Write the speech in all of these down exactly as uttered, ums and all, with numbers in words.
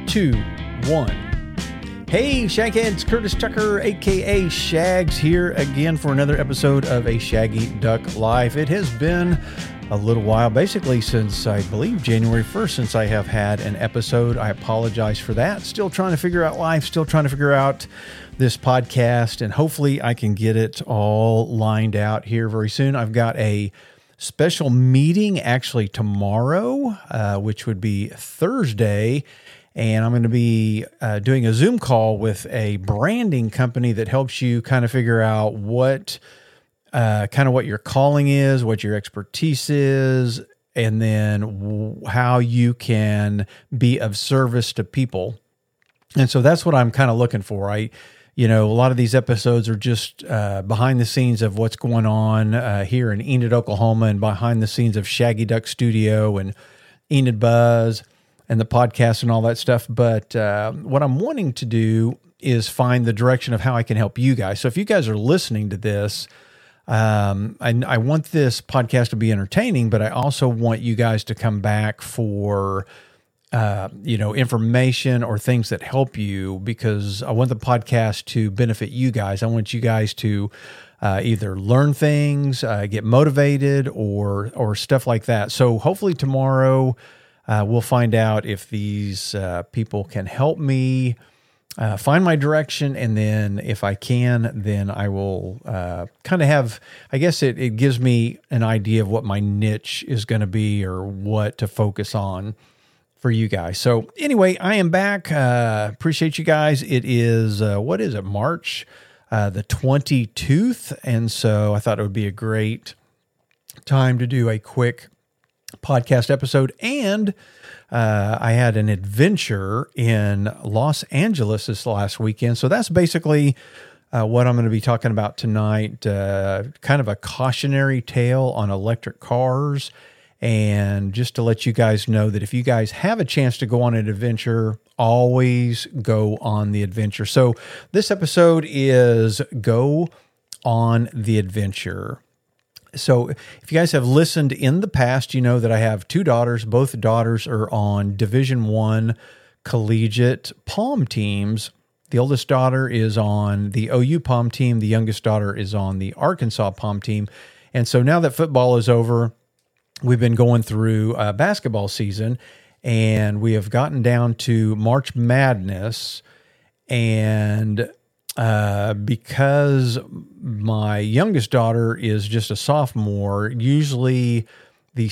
two, one. Hey, Shagheads, Curtis Tucker, a k a. Shags, here again for another episode of A Shaggy Duck Life. It has been a little while, basically since, I believe, January first, since I have had an episode. I apologize for that. Still trying to figure out life, still trying to figure out this podcast, and hopefully I can get it all lined out here very soon. I've got a special meeting actually tomorrow, uh, which would be Thursday, and I'm going to be uh, doing a Zoom call with a branding company that helps you kind of figure out what uh, kind of what your calling is, what your expertise is, and then w- how you can be of service to people. And so that's what I'm kind of looking for. I You know, a lot of these episodes are just uh, behind the scenes of what's going on uh, here in Enid, Oklahoma, and behind the scenes of Shaggy Duck Studio and Enid Buzz and the podcast and all that stuff. But uh, what I'm wanting to do is find the direction of how I can help you guys. So if you guys are listening to this, um, I, I want this podcast to be entertaining, but I also want you guys to come back for Uh, you know, information or things that help you, because I want the podcast to benefit you guys. I want you guys to uh, either learn things, uh, get motivated, or or stuff like that. So hopefully tomorrow uh, we'll find out if these uh, people can help me uh, find my direction, and then if I can, then I will uh, kind of have, I guess it, it gives me an idea of what my niche is going to be or what to focus on for you guys. So anyway, I am back. Uh, appreciate you guys. It is, uh, what is it, March uh, the twenty-second. And so I thought it would be a great time to do a quick podcast episode. And uh, I had an adventure in Los Angeles this last weekend. So that's basically uh, what I'm going to be talking about tonight. Uh, kind of a cautionary tale on electric cars. And just to let you guys know that if you guys have a chance to go on an adventure, always go on the adventure. So this episode is Go on the Adventure. So if you guys have listened in the past, you know that I have two daughters. Both daughters are on Division One collegiate Palm teams. The oldest daughter is on the O U Palm team. The youngest daughter is on the Arkansas Palm team. And so now that football is over, we've been going through uh, basketball season, and we have gotten down to March Madness. And uh, because my youngest daughter is just a sophomore, usually the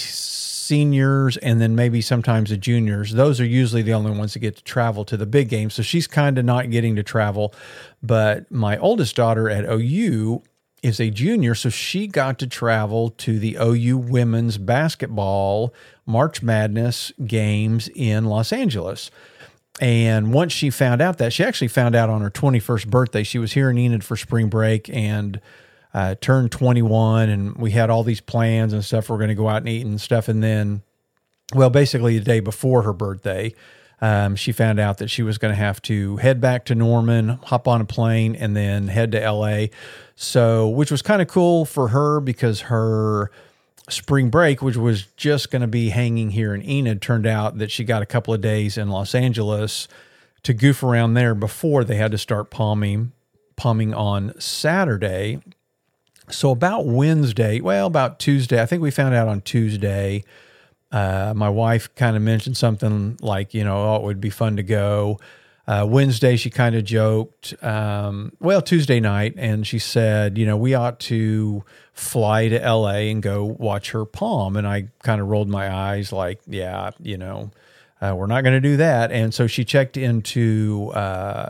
seniors and then maybe sometimes the juniors, those are usually the only ones that get to travel to the big game. So she's kind of not getting to travel. But my oldest daughter at O U is a junior, so she got to travel to the O U women's basketball March Madness games in Los Angeles. And once she found out that, she actually found out on her twenty-first birthday. She was here in Enid for spring break and uh, turned twenty-one, and we had all these plans and stuff. We're going to go out and eat and stuff. And then, well, basically the day before her birthday, Um, she found out that she was going to have to head back to Norman, hop on a plane, and then head to L A. So, which was kind of cool for her because her spring break, which was just going to be hanging here in Enid, turned out that she got a couple of days in Los Angeles to goof around there before they had to start palming, palming on Saturday. So about Wednesday, well, about Tuesday, I think we found out on Tuesday. Uh, my wife kind of mentioned something like, you know, oh, it would be fun to go. Uh, Wednesday, she kind of joked, um, well, Tuesday night, and she said, you know, we ought to fly to L A and go watch her palm. And I kind of rolled my eyes like, yeah, you know, uh, we're not going to do that. And so she checked into uh,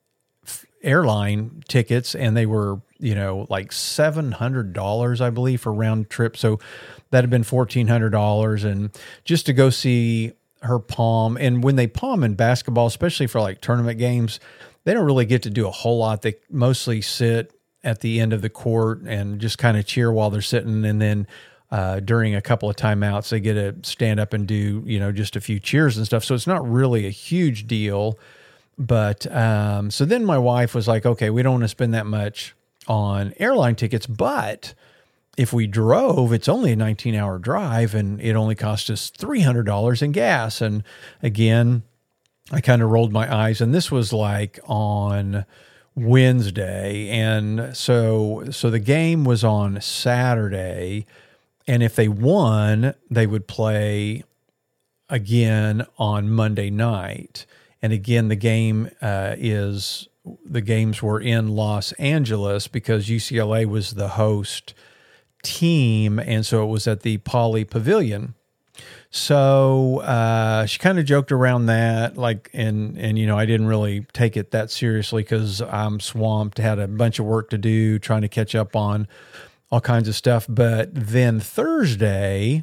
f- airline tickets, and they were, you know, like seven hundred dollars, I believe, for round trip. So that had been fourteen hundred dollars, and just to go see her palm. And when they palm in basketball, especially for like tournament games, they don't really get to do a whole lot. They mostly sit at the end of the court and just kind of cheer while they're sitting. And then uh, during a couple of timeouts, they get to stand up and do, you know, just a few cheers and stuff. So it's not really a huge deal. But um, so then my wife was like, okay, we don't want to spend that much on airline tickets, but if we drove, it's only a nineteen hour drive and it only cost us three hundred dollars in gas. And again, I kind of rolled my eyes, and this was like on Wednesday. And so, so the game was on Saturday, and if they won, they would play again on Monday night. And again, the game uh, is, the games were in Los Angeles because U C L A was the host team. And so it was at the Pauley Pavilion. So uh, she kind of joked around that, like, and, and, you know, I didn't really take it that seriously because I'm swamped, had a bunch of work to do, trying to catch up on all kinds of stuff. But then Thursday,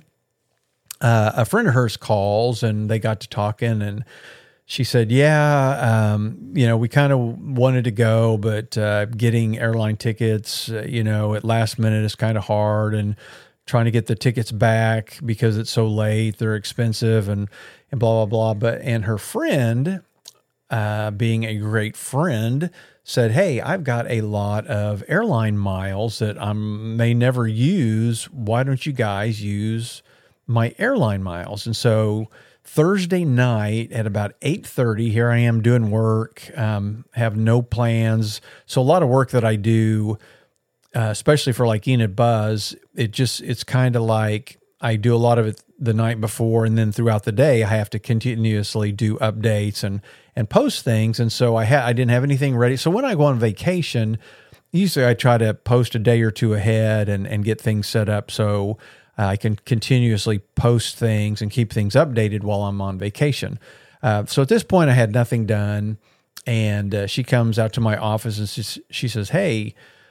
uh, a friend of hers calls and they got to talking, and she said, yeah, um, you know, we kind of wanted to go, but uh, getting airline tickets, uh, you know, at last minute is kind of hard, and trying to get the tickets back because it's so late, they're expensive, and, and blah, blah, blah. But, and her friend, uh, being a great friend, said, hey, I've got a lot of airline miles that I may never use. Why don't you guys use my airline miles? And so Thursday night at about eight thirty, here I am doing work, um, have no plans. So a lot of work that I do, Uh, especially for like Enid Buzz, it just, it's kind of like I do a lot of it the night before, and then throughout the day, I have to continuously do updates and, and post things. And so I had, I didn't have anything ready. So when I go on vacation, usually I try to post a day or two ahead and, and get things set up so uh, I can continuously post things and keep things updated while I'm on vacation. Uh, so at this point I had nothing done, and uh, she comes out to my office and she, she says, hey,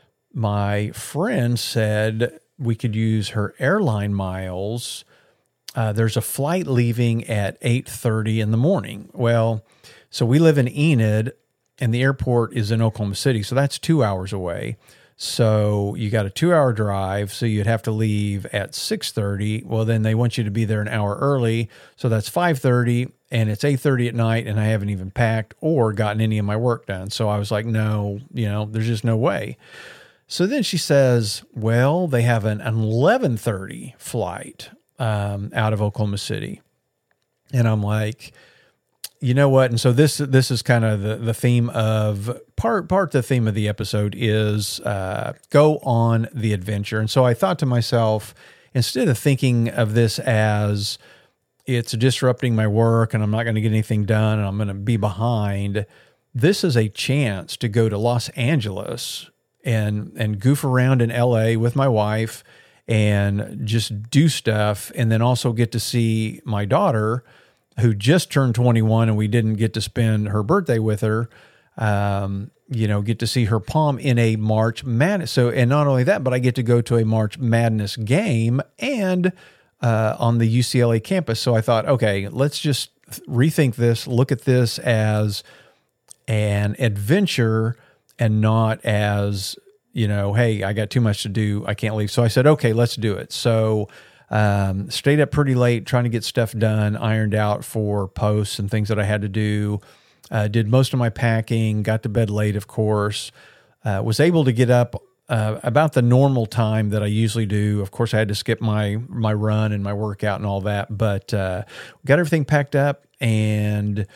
my friend said we could use her airline miles. Uh, there's a flight leaving at eight thirty in the morning. Well, so we live in Enid, and the airport is in Oklahoma City, so that's two hours away. So you got a two-hour drive, so you'd have to leave at six thirty. Well, then they want you to be there an hour early, so that's five thirty, and it's eight thirty at night, and I haven't even packed or gotten any of my work done. So I was like, no, you know, there's just no way. So then she says, well, they have an eleven thirty flight um, out of Oklahoma City. And I'm like, you know what? And so this this is kind of the, the theme of, part part the theme of the episode is uh, go on the adventure. And so I thought to myself, instead of thinking of this as it's disrupting my work and I'm not going to get anything done and I'm going to be behind, this is a chance to go to Los Angeles and and goof around in L A with my wife and just do stuff, and then also get to see my daughter, who just turned twenty-one, and we didn't get to spend her birthday with her, um, you know, get to see her prom in a March Madness. So, and not only that, but I get to go to a March Madness game and uh, on the U C L A campus. So I thought, okay, let's just rethink this, look at this as an adventure and not as, you know, hey, I got too much to do, I can't leave. So I said, okay, let's do it. So um, stayed up pretty late trying to get stuff done, ironed out for posts and things that I had to do. Uh, did most of my packing, got to bed late, of course. Uh, was able to get up uh, about the normal time that I usually do. Of course, I had to skip my my run and my workout and all that, but uh, got everything packed up, and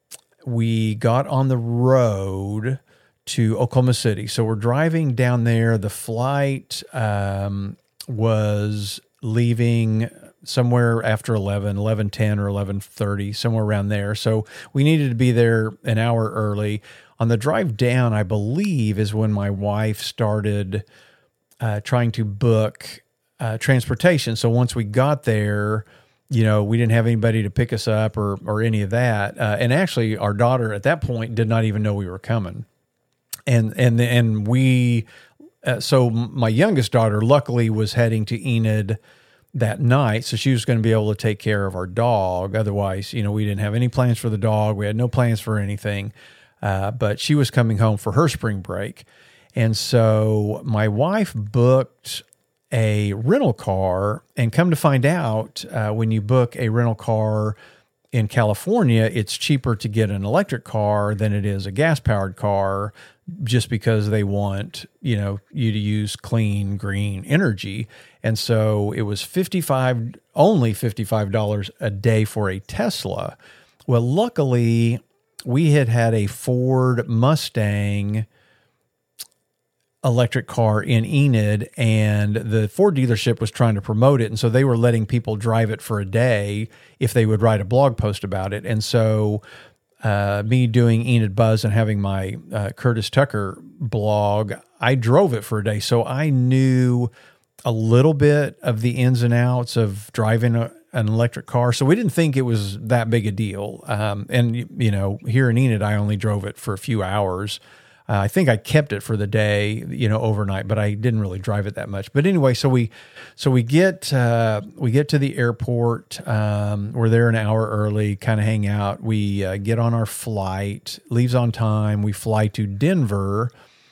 we got on the road to Oklahoma City. So we're driving down there. The flight um, was leaving somewhere after eleven, eleven ten or eleven thirty, somewhere around there. So we needed to be there an hour early. On the drive down, I believe, is when my wife started uh, trying to book uh, transportation. So once we got there, you know, we didn't have anybody to pick us up or or any of that. Uh, and actually, our daughter at that point did not even know we were coming. And and and we, uh, so my youngest daughter luckily was heading to Enid that night, so she was going to be able to take care of our dog. Otherwise, you know, we didn't have any plans for the dog. We had no plans for anything, uh, but she was coming home for her spring break. And so my wife booked a rental car, and come to find out, uh, when you book a rental car in California, it's cheaper to get an electric car than it is a gas-powered car, just because they want, you know, you to use clean, green energy. And so it was fifty-five, only fifty-five dollars a day for a Tesla. Well, luckily, we had had a Ford Mustang electric car in Enid, and the Ford dealership was trying to promote it. And so they were letting people drive it for a day if they would write a blog post about it. And so uh, me doing Enid Buzz and having my uh, Curtis Tucker blog, I drove it for a day. So I knew a little bit of the ins and outs of driving a, an electric car. So we didn't think it was that big a deal. Um, and, you know, here in Enid, I only drove it for a few hours. Uh, I think I kept it for the day, you know, overnight, but I didn't really drive it that much. But anyway, so we, so we get, uh, we get to the airport. Um, we're there an hour early, kind of hang out. We uh, get on our flight, leaves on time. We fly to Denver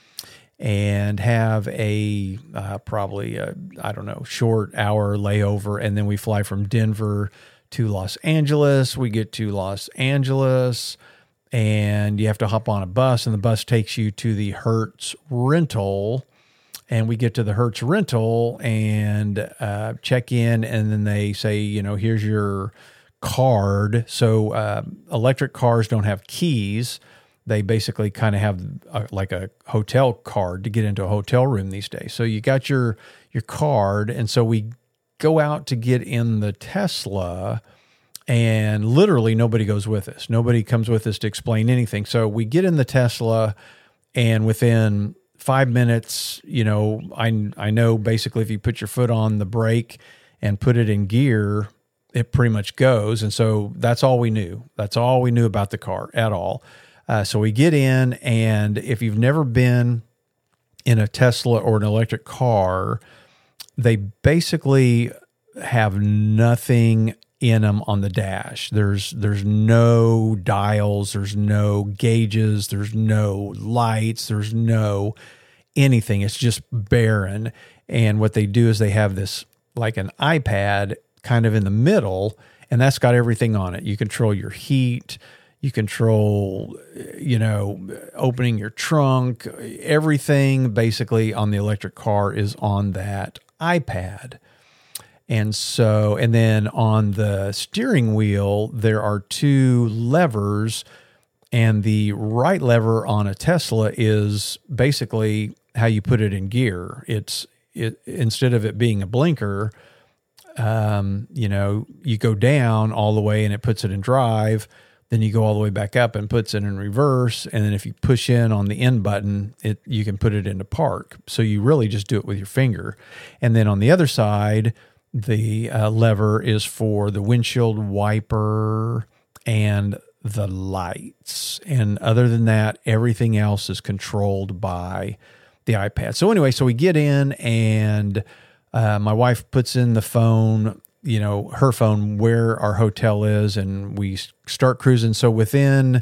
and have a uh, probably a, I don't know, short hour layover, and then we fly from Denver to Los Angeles. We get to Los Angeles, and you have to hop on a bus, and the bus takes you to the Hertz rental. And we get to the Hertz rental and uh, check in, and then they say, you know, here's your card. So uh, electric cars don't have keys. They basically kind of have a, like a hotel card to get into a hotel room these days. So you got your your card, and so we go out to get in the Tesla, and literally nobody goes with us. Nobody comes with us to explain anything. So we get in the Tesla, and within five minutes, you know, I I know basically if you put your foot on the brake and put it in gear, it pretty much goes. And so that's all we knew. That's all we knew about the car at all. Uh, so we get in, and if you've never been in a Tesla or an electric car, they basically have nothing in them on the dash. There's there's no dials, there's no gauges, there's no lights, there's no anything. It's just barren. And what they do is they have this like an iPad kind of in the middle, and that's got everything on it. You control your heat. You control, you know, opening your trunk. Everything basically on the electric car is on that iPad. And so, and then on the steering wheel, there are two levers, and the right lever on a Tesla is basically how you put it in gear. It's it instead of it being a blinker, um, you know, you go down all the way and it puts it in drive. Then you go all the way back up and puts it in reverse. And then if you push in on the end button, it you can put it into park. So you really just do it with your finger. And then on the other side, the uh, lever is for the windshield wiper and the lights. And other than that, everything else is controlled by the iPad. So anyway, so we get in, and uh, my wife puts in the phone, you know, her phone, where our hotel is, and we start cruising. So within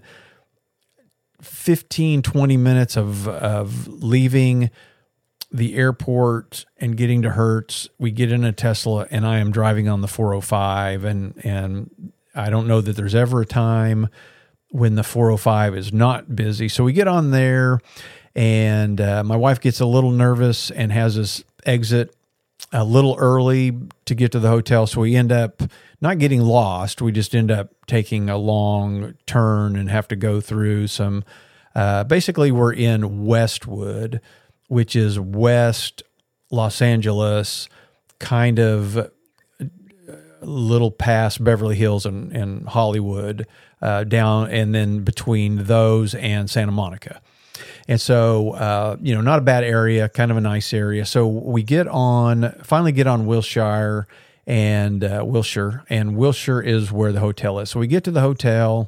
fifteen, twenty minutes of, of leaving the airport and getting to Hertz, we get in a Tesla, and I am driving on the four oh five. And, and I don't know that there's ever a time when the four oh five is not busy. So we get on there, and uh, my wife gets a little nervous and has us exit a little early to get to the hotel. So we end up not getting lost. We just end up taking a long turn and have to go through some, uh, basically we're in Westwood, which is West Los Angeles, kind of a little past Beverly Hills and, and Hollywood, uh, down, and then between those and Santa Monica. And so, uh, you know, not a bad area, kind of a nice area. So we get on, finally get on Wilshire and uh, Wilshire, and Wilshire is where the hotel is. So we get to the hotel,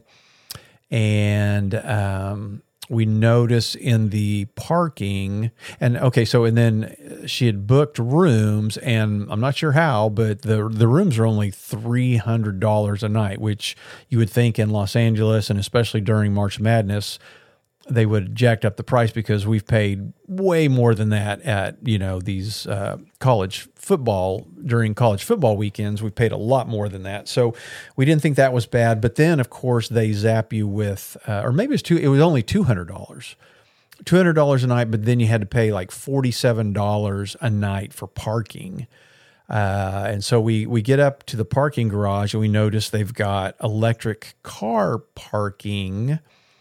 and um, we notice in the parking, and okay, so, and then she had booked rooms, and I'm not sure how, but the the rooms are only three hundred dollars a night, which you would think in Los Angeles, and especially during March Madness, they would have jacked up the price, because we've paid way more than that at, you know, these uh, college football, during college football weekends. We paid a lot more than that. So we didn't think that was bad. But then, of course, they zap you with, uh, or maybe it's two, it was only two hundred dollars. two hundred dollars a night, but then you had to pay like forty-seven dollars a night for parking. Uh, and so we, we get up to the parking garage, and we notice they've got electric car parking.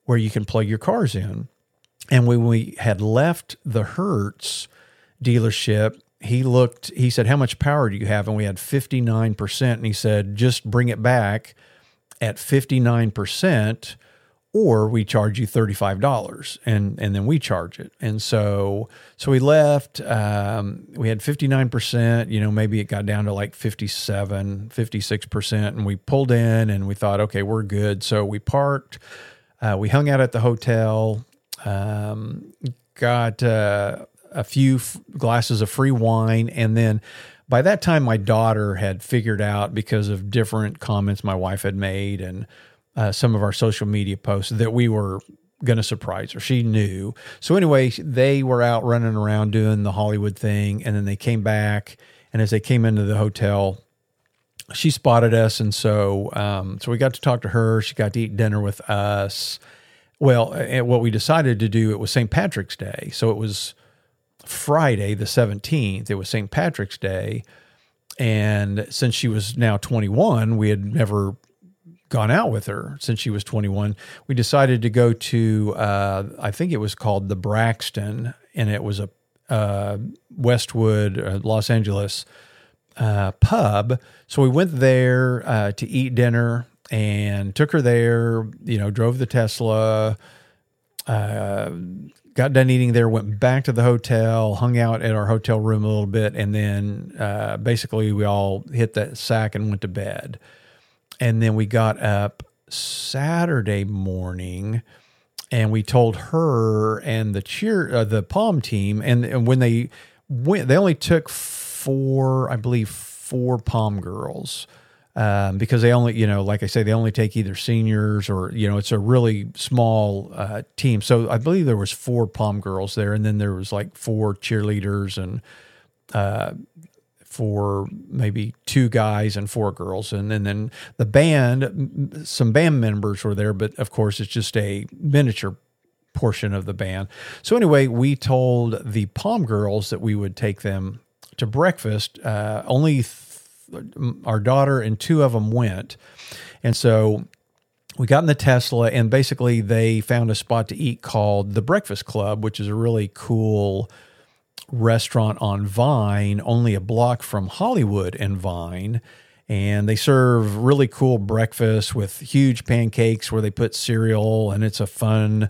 where you can plug your cars in. And when we had left the Hertz dealership, he looked, he said, how much power do you have? And we had fifty-nine percent. And he said, just bring it back at fifty-nine percent or we charge you thirty-five dollars and, and then we charge it. And so, so we left, um, we had fifty-nine percent, you know, maybe it got down to like fifty-seven, fifty-six percent. And we pulled in and we thought, okay, we're good. So we parked, uh, we hung out at the hotel, um, got, uh, a few f- glasses of free wine. And then by that time, my daughter had figured out, because of different comments my wife had made and uh, some of our social media posts, that we were going to surprise her. She knew. So anyway, they were out running around doing the Hollywood thing. And then they came back. And as they came into the hotel, she spotted us. And so, um, so we got to talk to her. She got to eat dinner with us. Well, and what we decided to do, it was Saint Patrick's Day. So it was Friday, the seventeenth, it was Saint Patrick's Day. And since she was now twenty-one, we had never gone out with her since she was twenty-one. We decided to go to, uh, I think it was called the Braxton, and it was a uh, Westwood, uh, Los Angeles uh, pub. So we went there uh, to eat dinner and took her there, you know, drove the Tesla, uh, got done eating there, went back to the hotel, hung out at our hotel room a little bit, and then uh, basically we all hit that sack and went to bed. And then we got up Saturday morning, and we told her and the cheer, uh, the Palm team, and, and when they went, they only took four, I believe, four Palm girls. Um, because they only, you know, like I say, they only take either seniors or, you know, it's a really small uh, team. So I believe there was four Palm girls there, and then there was like four cheerleaders and uh, four, maybe two guys and four girls. And then, then the band, some band members were there, but of course it's just a miniature portion of the band. So anyway, we told the Palm girls that we would take them to breakfast. Uh, only th- our daughter and two of them went. And so we got in the Tesla, and basically they found a spot to eat called the Breakfast Club, which is a really cool restaurant on Vine, only a block from Hollywood and Vine. And they serve really cool breakfast with huge pancakes where they put cereal, and it's a fun,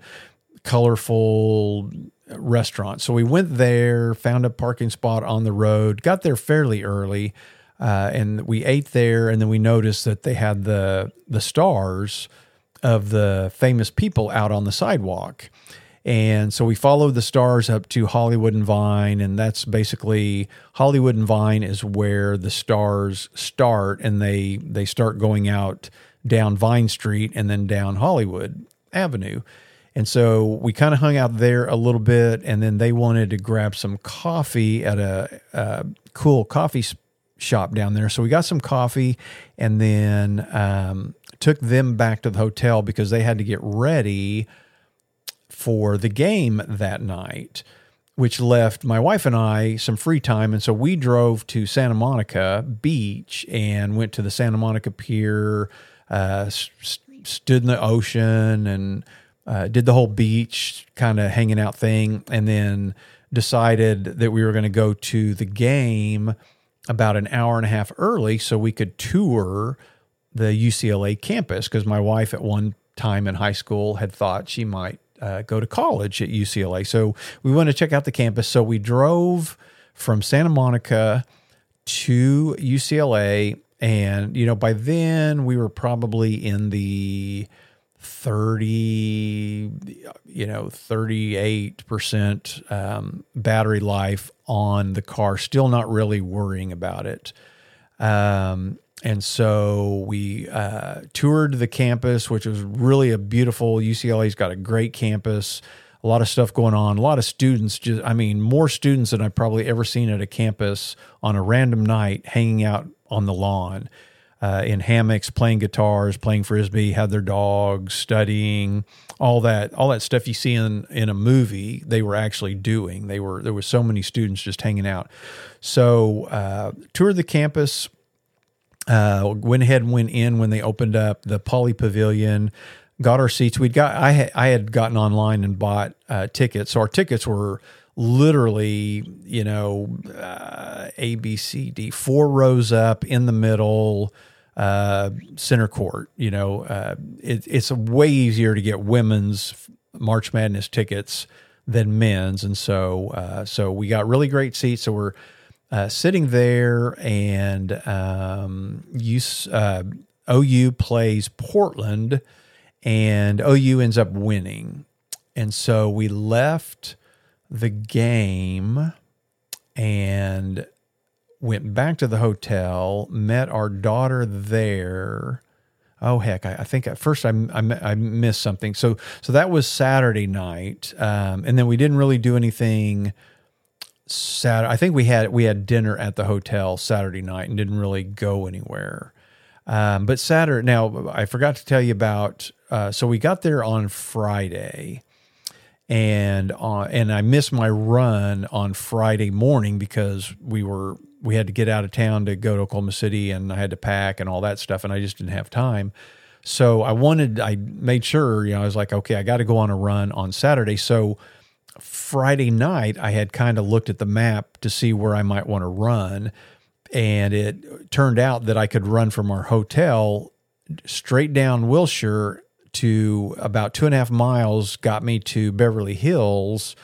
colorful restaurant. So we went there, found a parking spot on the road, got there fairly early. Uh, and we ate there, and then we noticed that they had the the stars of the famous people out on the sidewalk. And so we followed the stars up to Hollywood and Vine, and that's basically, Hollywood and Vine is where the stars start, and they they start going out down Vine Street and then down Hollywood Avenue. And so we kind of hung out there a little bit, and then they wanted to grab some coffee at a, a cool coffee spot shop down there. So we got some coffee, and then um, took them back to the hotel because they had to get ready for the game that night, which left my wife and I some free time. And so we drove to Santa Monica Beach and went to the Santa Monica Pier, uh, st- stood in the ocean, and uh, did the whole beach kind of hanging out thing, and then decided that we were going to go to the game about an hour and a half early so we could tour the U C L A campus, because my wife at one time in high school had thought she might uh, go to college at U C L A. So we wanted to check out the campus. So we drove from Santa Monica to U C L A, and, you know, by then we were probably in the thirty, you know, thirty-eight percent um, battery life on the car, still not really worrying about it. Um, and so we uh, toured the campus, which was really a beautiful, U C L A's got a great campus, a lot of stuff going on, a lot of students, just, I mean, more students than I've probably ever seen at a campus on a random night hanging out on the lawn. Uh, in hammocks, playing guitars, playing Frisbee, had their dogs, studying, all that, all that stuff you see in, in a movie, they were actually doing. They were, there were so many students just hanging out. So, uh, toured the campus, uh, went ahead and went in when they opened up the Poly Pavilion, got our seats. We'd got, I had, I had gotten online and bought uh, tickets. So our tickets were literally, you know, uh, A, B, C, D, four rows up in the middle, uh, center court. You know, uh, it, it's way easier to get women's March Madness tickets than men's. And so, uh, so we got really great seats. So we're uh, sitting there, and um, you, uh, O U plays Portland, and O U ends up winning. And so we left the game and went back to the hotel, met our daughter there. Oh, heck, I, I think at first I, I, I missed something. So so that was Saturday night, um, and then we didn't really do anything Saturday. I think we had we had dinner at the hotel Saturday night and didn't really go anywhere. Um, but Saturday, now I forgot to tell you about, uh, so we got there on Friday, and on, and I missed my run on Friday morning because we were, we had to get out of town to go to Oklahoma City, and I had to pack and all that stuff, and I just didn't have time. So I wanted, I made sure, you know, I was like, okay, I got to go on a run on Saturday. So Friday night, I had kind of looked at the map to see where I might want to run. And it turned out that I could run from our hotel straight down Wilshire to about two and a half miles, got me to Beverly Hills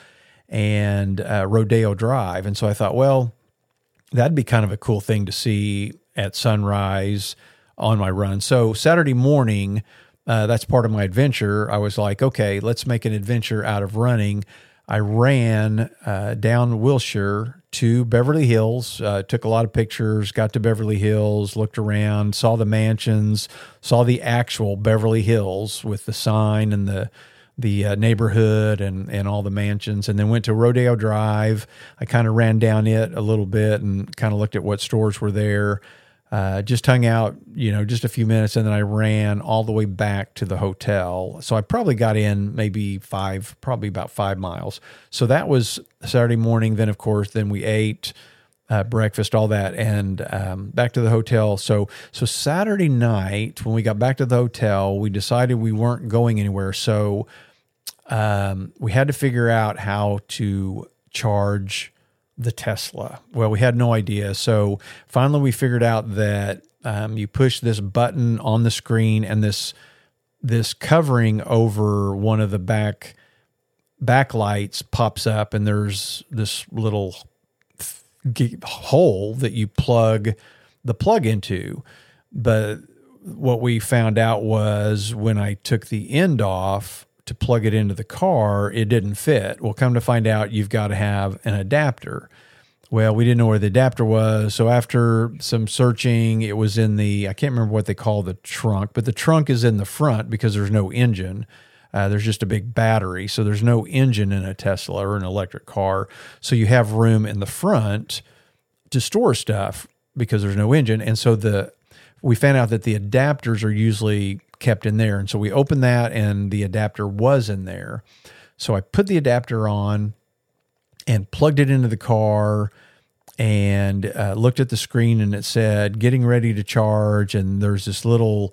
and uh, Rodeo Drive. And so I thought, well, that'd be kind of a cool thing to see at sunrise on my run. So Saturday morning, uh, that's part of my adventure. I was like, okay, let's make an adventure out of running. I ran uh, down Wilshire to Beverly Hills, uh, took a lot of pictures, got to Beverly Hills, looked around, saw the mansions, saw the actual Beverly Hills with the sign and the the uh, neighborhood and, and all the mansions, and then went to Rodeo Drive. I kind of ran down it a little bit and kind of looked at what stores were there. Uh, just hung out, you know, just a few minutes, and then I ran all the way back to the hotel. So I probably got in maybe five, probably about five miles. So that was Saturday morning. Then, of course, then we ate uh, breakfast, all that, and um, back to the hotel. So, so Saturday night, when we got back to the hotel, we decided we weren't going anywhere. So um, we had to figure out how to charge the Tesla. Well, we had no idea. So finally we figured out that um, you push this button on the screen, and this this covering over one of the back backlights pops up, and there's this little g- hole that you plug the plug into. But what we found out was when I took the end off to plug it into the car, it didn't fit. Well, come to find out, you've got to have an adapter. Well, we didn't know where the adapter was. So after some searching, it was in the, I can't remember what they call the trunk, but the trunk is in the front because there's no engine. Uh, there's just a big battery. So there's no engine in a Tesla or an electric car. So you have room in the front to store stuff because there's no engine. And so the, we found out that the adapters are usually kept in there. And so we opened that, and the adapter was in there. So I put the adapter on and plugged it into the car, and uh, looked at the screen, and it said getting ready to charge. And there's this little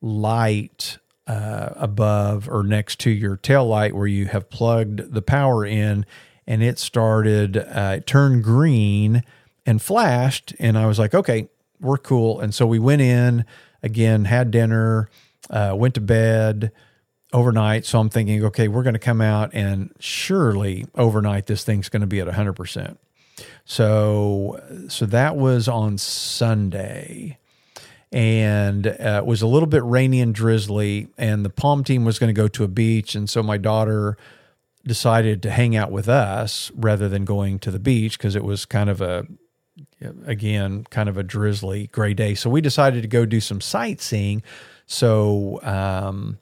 light uh, above or next to your tail light where you have plugged the power in, and it started, uh, it turned green and flashed. And I was like, okay, we're cool. And so we went in again, had dinner, Uh, went to bed overnight. So I'm thinking, okay, we're going to come out, and surely overnight this thing's going to be at one hundred percent. So, so that was on Sunday, and uh, it was a little bit rainy and drizzly, and the Palm team was going to go to a beach. And so my daughter decided to hang out with us rather than going to the beach because it was kind of a, again, kind of a drizzly gray day. So we decided to go do some sightseeing. So um,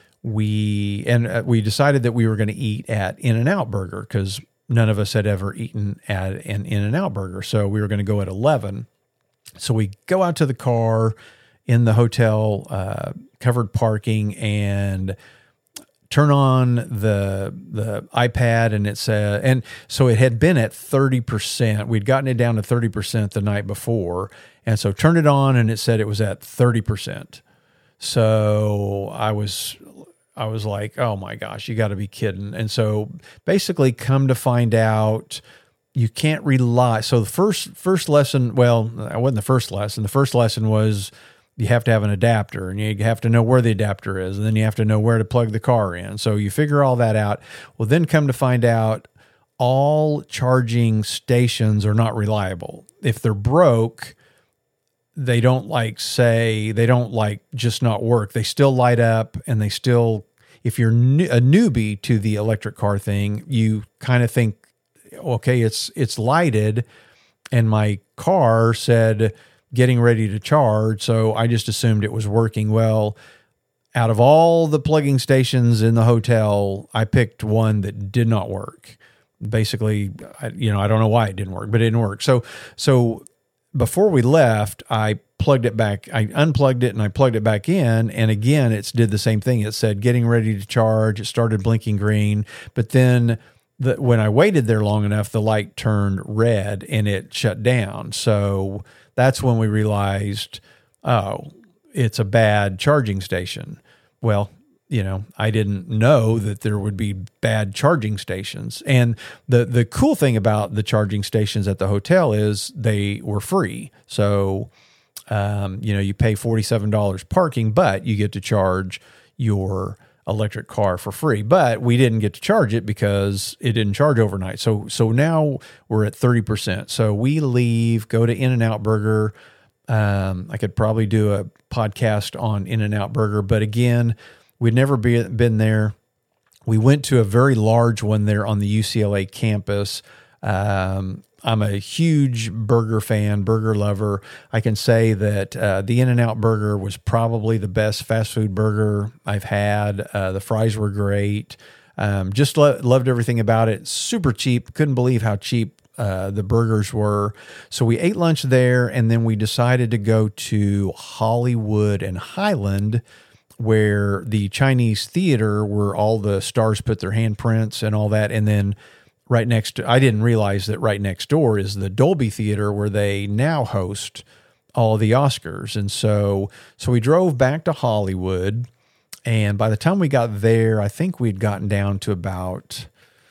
we and uh, we decided that we were going to eat at In-N-Out Burger because none of us had ever eaten at an In-N-Out Burger. So we were going to go at eleven. So we go out to the car in the hotel, uh, covered parking, and turn on the the iPad, and it said, and so it had been at thirty percent. We'd gotten it down to thirty percent the night before, and so turned it on, and it said it was at thirty percent. So I was I was like, oh my gosh, you got to be kidding. And so basically come to find out, you can't rely. So the first, first lesson, well, it wasn't the first lesson. The first lesson was you have to have an adapter, and you have to know where the adapter is, and then you have to know where to plug the car in. So you figure all that out. Well, then come to find out all charging stations are not reliable. If they're broke, they don't like say, they don't like just not work. They still light up, and they still, if you're new, a newbie to the electric car thing, you kind of think, okay, it's, it's lighted, and my car said getting ready to charge. So I just assumed it was working. Well, out of all the plugging stations in the hotel, I picked one that did not work. Basically, I, you know, I don't know why it didn't work, but it didn't work. So, so before we left, I plugged it back. I unplugged it and I plugged it back in. And again, it's did the same thing. It said getting ready to charge. It started blinking green, but then the, when I waited there long enough, the light turned red and it shut down. So that's when we realized, oh, it's a bad charging station. Well, you know, I didn't know that there would be bad charging stations. And the, the cool thing about the charging stations at the hotel is they were free. So, um, you know, you pay forty-seven dollars parking, but you get to charge your electric car for free. But we didn't get to charge it because it didn't charge overnight. So, so now we're at thirty percent. So we leave, go to In-N-Out Burger. Um, I could probably do a podcast on In-N-Out Burger, but again, we'd never be, been there. We went to a very large one there on the U C L A campus. Um, I'm a huge burger fan, burger lover. I can say that uh, the In-N-Out Burger was probably the best fast food burger I've had. Uh, the fries were great. Um, just lo- loved everything about it. Super cheap. Couldn't believe how cheap uh, the burgers were. So we ate lunch there, and then we decided to go to Hollywood and Highland, where the Chinese theater, where all the stars put their handprints and all that. And then right next to, I didn't realize that right next door is the Dolby Theater, where they now host all of the Oscars. And so, so we drove back to Hollywood, and by the time we got there, I think we'd gotten down to about,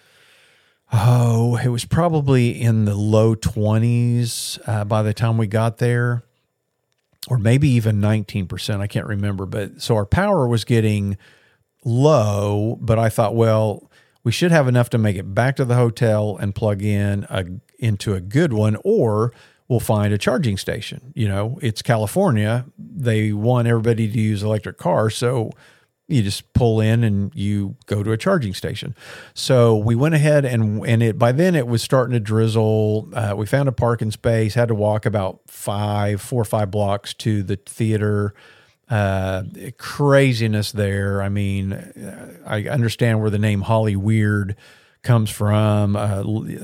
oh, it was probably in the low twenties uh, by the time we got there. Or maybe even nineteen percent. I can't remember. But so our power was getting low, but I thought, well, we should have enough to make it back to the hotel and plug in a, into a good one, or we'll find a charging station. You know, it's California. They want everybody to use electric cars. So you just pull in and you go to a charging station. So we went ahead and, and it, by then it was starting to drizzle. Uh, we found a parking space, had to walk about five, four or five blocks to the theater. Uh, craziness there. I mean, I understand where the name Holly Weird comes from, uh,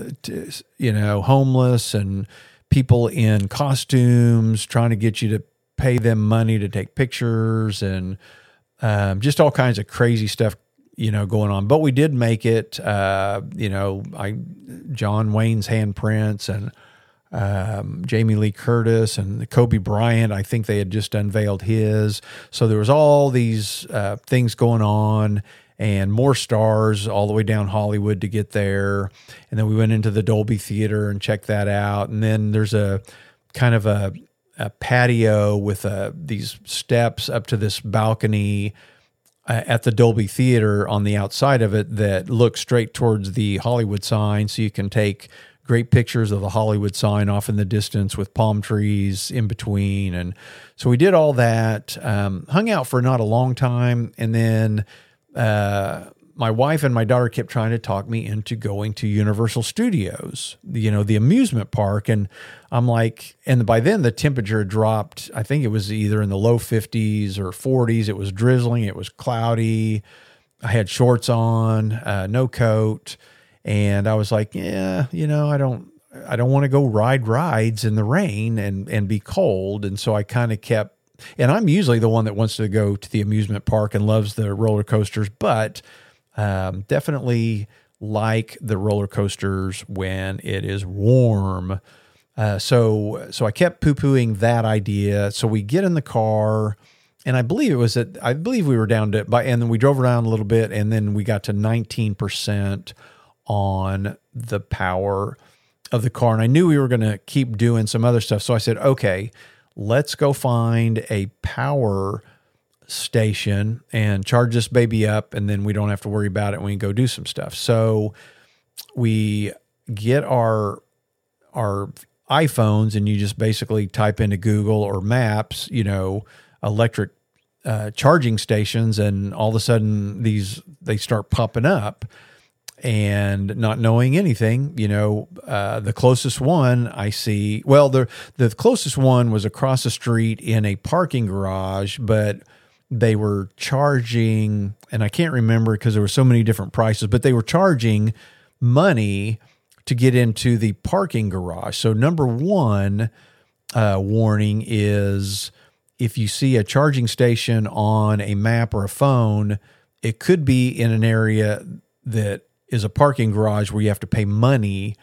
you know, homeless and people in costumes trying to get you to pay them money to take pictures, and Um, just all kinds of crazy stuff, you know, going on. But we did make it, uh, you know, I, John Wayne's handprints and um, Jamie Lee Curtis and Kobe Bryant. I think they had just unveiled his. So there was all these uh, things going on, and more stars all the way down Hollywood to get there. And then we went into the Dolby Theater and checked that out. And then there's a kind of a, a patio with uh, these steps up to this balcony uh, at the Dolby Theater on the outside of it that looks straight towards the Hollywood sign. So you can take great pictures of the Hollywood sign off in the distance with palm trees in between. And so we did all that, um, hung out for not a long time. And then uh, my wife and my daughter kept trying to talk me into going to Universal Studios, you know, the amusement park. And I'm like, and by then the temperature had dropped. I think it was either in the low fifties or forties. It was drizzling. It was cloudy. I had shorts on, uh, no coat. And I was like, yeah, you know, I don't, I don't want to go ride rides in the rain and, and be cold. And so I kind of kept, and I'm usually the one that wants to go to the amusement park and loves the roller coasters, but Um, definitely like the roller coasters when it is warm. Uh, so, so I kept poo-pooing that idea. So we get in the car and I believe it was at, I believe we were down to, by, and then we drove around a little bit, and then we got to nineteen percent on the power of the car. And I knew we were going to keep doing some other stuff. So I said, okay, let's go find a power station and charge this baby up, and then we don't have to worry about it when we go do some stuff. So we get our, our iPhones, and you just basically type into Google or Maps, you know, electric uh, charging stations, and all of a sudden these, they start popping up. And not knowing anything, you know, uh, the closest one I see, well, the the closest one was across the street in a parking garage, but they were charging, and I can't remember because there were so many different prices, but they were charging money to get into the parking garage. So number one uh, warning is, if you see a charging station on a map or a phone, it could be in an area that is a parking garage where you have to pay money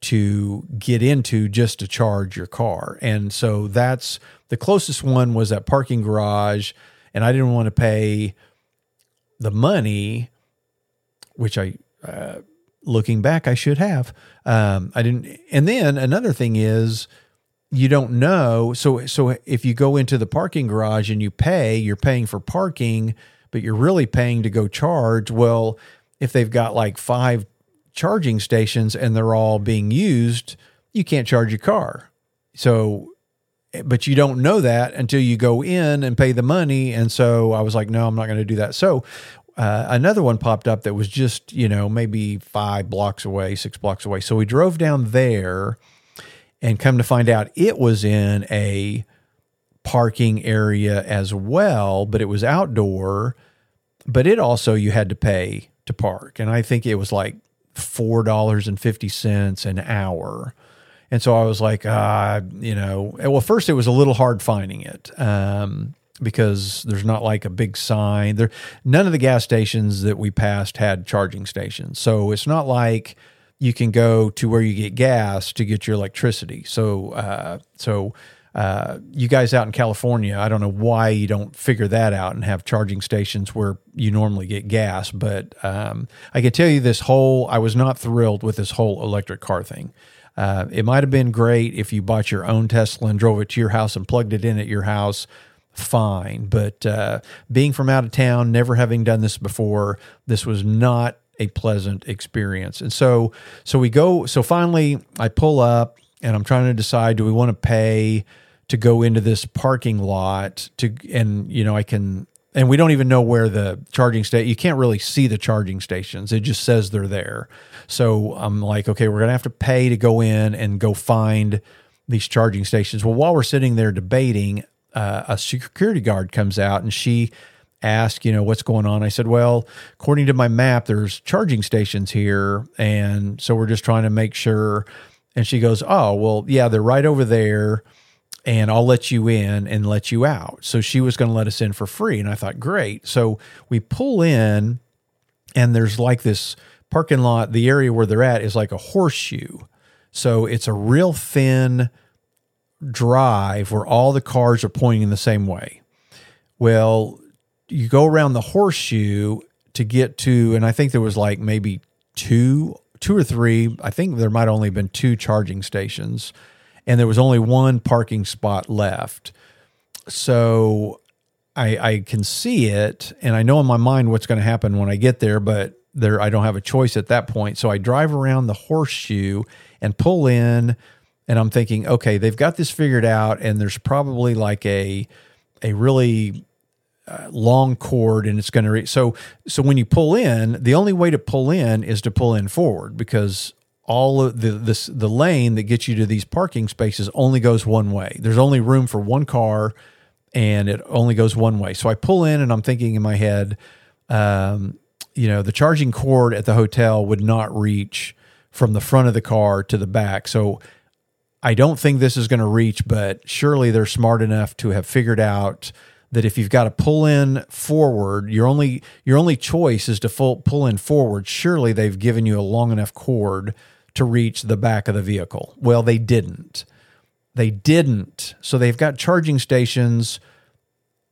to get into just to charge your car. And so that's the closest one, was that parking garage. And I didn't want to pay the money, which I, uh, looking back, I should have. Um, I didn't. And then another thing is, you don't know. So, so if you go into the parking garage and you pay, you're paying for parking, but you're really paying to go charge. Well, if they've got like five charging stations and they're all being used, you can't charge your car. So, but you don't know that until you go in and pay the money. And so I was like, no, I'm not going to do that. So uh, another one popped up that was just, you know, maybe five blocks away, six blocks away. So we drove down there, and come to find out it was in a parking area as well, but it was outdoor, but it also, you had to pay to park. And I think it was like four dollars and fifty cents an hour. And so I was like, uh, you know, well, first it was a little hard finding it um, because there's not like a big sign there. None of the gas stations that we passed had charging stations. So it's not like you can go to where you get gas to get your electricity. So, uh, so, Uh, you guys out in California, I don't know why you don't figure that out and have charging stations where you normally get gas. But um, I can tell you this whole, I was not thrilled with this whole electric car thing. Uh, it might have been great if you bought your own Tesla and drove it to your house and plugged it in at your house, fine. But uh, being from out of town, never having done this before, this was not a pleasant experience. And so, so we go, so finally I pull up, and I'm trying to decide, do we want to pay to go into this parking lot to, and you know, I can, and we don't even know where the charging station, you can't really see the charging stations. It just says they're there. So I'm like, okay, we're going to have to pay to go in and go find these charging stations. Well, while we're sitting there debating, uh, a security guard comes out, and she asked, you know, what's going on? I said, well, according to my map, there's charging stations here. And so we're just trying to make sure. And she goes, oh, well, yeah, they're right over there, and I'll let you in and let you out. So she was going to let us in for free. And I thought, great. So we pull in, and there's like this parking lot. The area where they're at is like a horseshoe. So it's a real thin drive where all the cars are pointing the same way. Well, you go around the horseshoe to get to, and I think there was like maybe two two or three, I think there might only have been two charging stations, and there was only one parking spot left. So I, I can see it, and I know in my mind what's going to happen when I get there, but there I don't have a choice at that point. So I drive around the horseshoe and pull in, and I'm thinking, okay, they've got this figured out, and there's probably like a a really Uh, long cord, and it's going to, re- so, so when you pull in, the only way to pull in is to pull in forward, because all of the, this, the lane that gets you to these parking spaces only goes one way. There's only room for one car, and it only goes one way. So I pull in, and I'm thinking in my head, um, you know, the charging cord at the hotel would not reach from the front of the car to the back. So I don't think this is going to reach, but surely they're smart enough to have figured out that if you've got to pull in forward, your only your only choice is to full, pull in forward. Surely they've given you a long enough cord to reach the back of the vehicle. Well, they didn't. They didn't. So they've got charging stations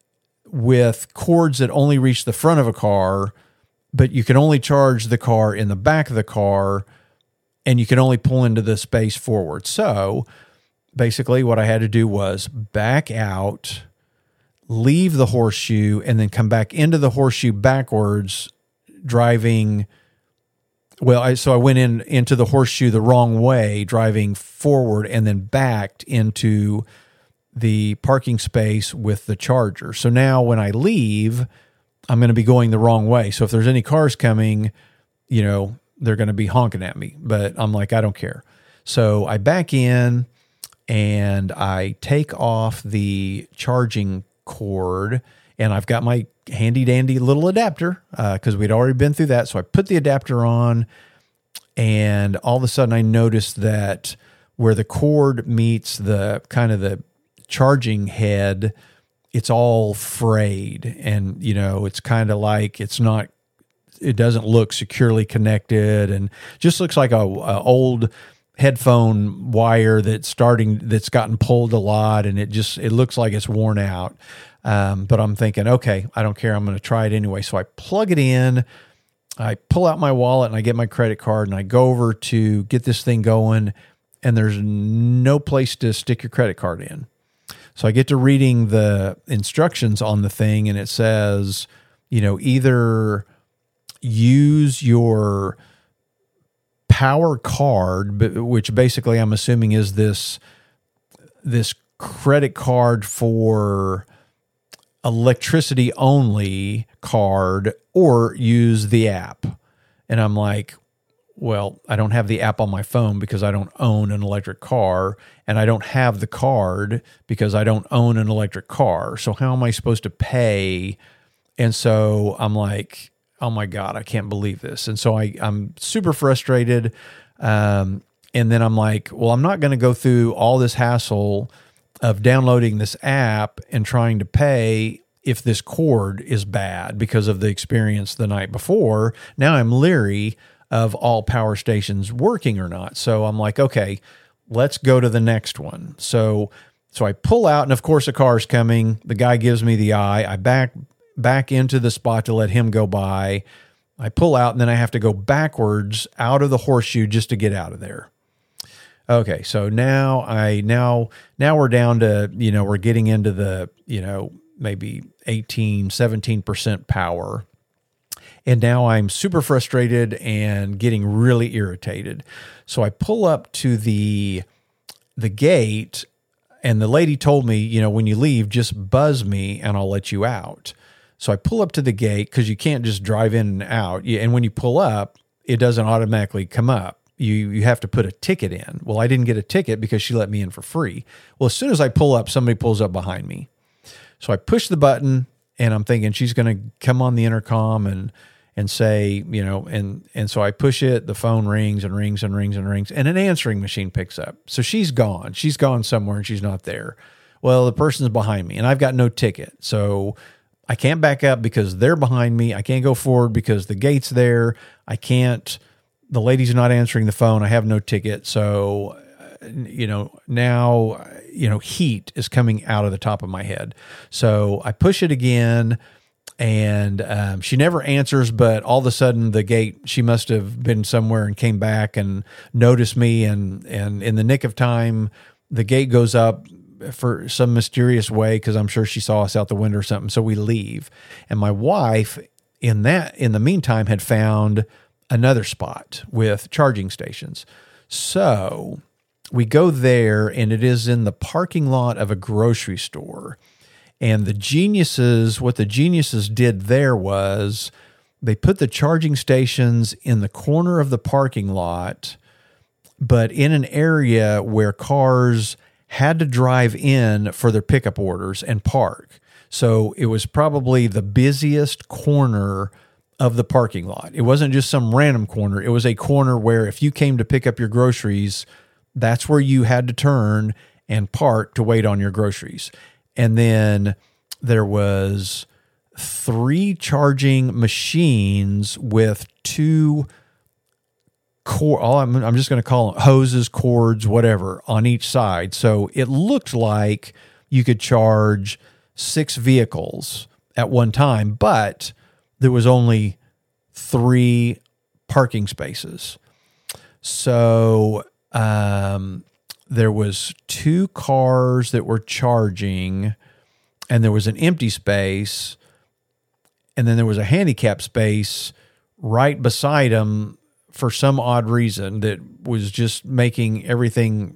with cords that only reach the front of a car, but you can only charge the car in the back of the car, and you can only pull into the space forward. So basically what I had to do was back out, leave the horseshoe, and then come back into the horseshoe backwards, driving. Well, I, so I went in into the horseshoe the wrong way, driving forward, and then backed into the parking space with the charger. So now when I leave, I'm going to be going the wrong way. So if there's any cars coming, you know, they're going to be honking at me. But I'm like, I don't care. So I back in and I take off the charging cord, and I've got my handy dandy little adapter because uh, we'd already been through that. So I put the adapter on, and all of a sudden I noticed that where the cord meets the kind of the charging head, it's all frayed, and, you know, it's kind of like it's not, it doesn't look securely connected, and just looks like a, a old headphone wire that's starting, that's gotten pulled a lot, and it just, it looks like it's worn out. Um, but I'm thinking, okay, I don't care. I'm going to try it anyway. So I plug it in, I pull out my wallet, and I get my credit card, and I go over to get this thing going, and there's no place to stick your credit card in. So I get to reading the instructions on the thing, and it says, you know, either use your power card, which basically I'm assuming is this, this credit card for electricity only card, or use the app. And I'm like, well, I don't have the app on my phone because I don't own an electric car, and I don't have the card because I don't own an electric car. So how am I supposed to pay? And so I'm like, oh my God, I can't believe this. And so I, I'm super frustrated. Um, and then I'm like, well, I'm not going to go through all this hassle of downloading this app and trying to pay if this cord is bad because of the experience the night before. Now I'm leery of all power stations working or not. So I'm like, okay, let's go to the next one. So, so I pull out, and of course a car's coming. The guy gives me the eye. I back, back into the spot to let him go by. I pull out, and then I have to go backwards out of the horseshoe just to get out of there. Okay. So now I, now, now we're down to, you know, we're getting into the, you know, maybe eighteen, seventeen percent power. And now I'm super frustrated and getting really irritated. So I pull up to the, the gate, and the lady told me, you know, when you leave, just buzz me and I'll let you out. So I pull up to the gate because you can't just drive in and out. And when you pull up, it doesn't automatically come up. You you have to put a ticket in. Well, I didn't get a ticket because she let me in for free. Well, as soon as I pull up, somebody pulls up behind me. So I push the button, and I'm thinking she's going to come on the intercom and and say, you know, and and so I push it, the phone rings and rings and rings and rings, and an answering machine picks up. So she's gone. She's gone somewhere, and she's not there. Well, the person's behind me, and I've got no ticket. So I can't back up because they're behind me. I can't go forward because the gate's there. I can't, the lady's not answering the phone. I have no ticket. So, you know, now, you know, heat is coming out of the top of my head. So I push it again, and um, she never answers, but all of a sudden the gate, she must have been somewhere and came back and noticed me. And, and in the nick of time, the gate goes up for some mysterious way, because I'm sure she saw us out the window or something. So we leave. And my wife in that, in the meantime, had found another spot with charging stations. So we go there, and it is in the parking lot of a grocery store. And the geniuses, what the geniuses did there was they put the charging stations in the corner of the parking lot, but in an area where cars had to drive in for their pickup orders and park. So it was probably the busiest corner of the parking lot. It wasn't just some random corner. It was a corner where if you came to pick up your groceries, that's where you had to turn and park to wait on your groceries. And then there was three charging machines with two cord, all I'm, I'm just going to call them hoses, cords, whatever, on each side. So it looked like you could charge six vehicles at one time, but there was only three parking spaces. So um, there was two cars that were charging, and there was an empty space, and then there was a handicap space right beside them for some odd reason that was just making everything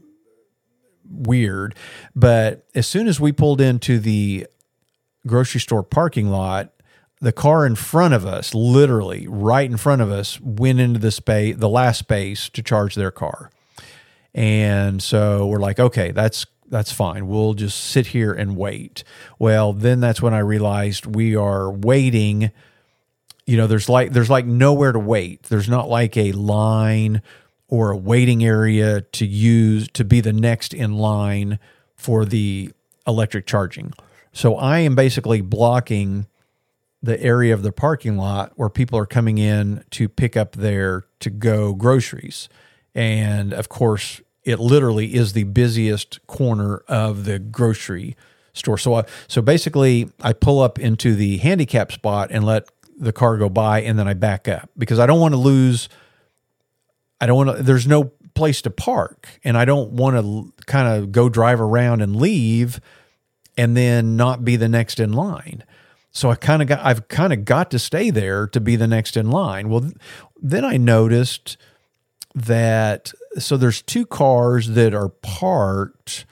weird. But as soon as we pulled into the grocery store parking lot, the car in front of us, literally right in front of us, went into the space, the last space to charge their car. And so we're like, okay, that's that's fine. We'll just sit here and wait. Well, then that's when I realized we are waiting. You know, there's like there's like nowhere to wait. There's not like a line or a waiting area to use to be the next in line for the electric charging. So I am basically blocking the area of the parking lot where people are coming in to pick up their to-go groceries. And of course, it literally is the busiest corner of the grocery store. So, I, so basically, I pull up into the handicap spot and let the car go by, and then I back up because I don't want to lose. I don't want to. There's no place to park, and I don't want to kind of go drive around and leave, and then not be the next in line. So I kind of got. I've kind of got to stay there to be the next in line. Well, then I noticed that so there's two cars that are parked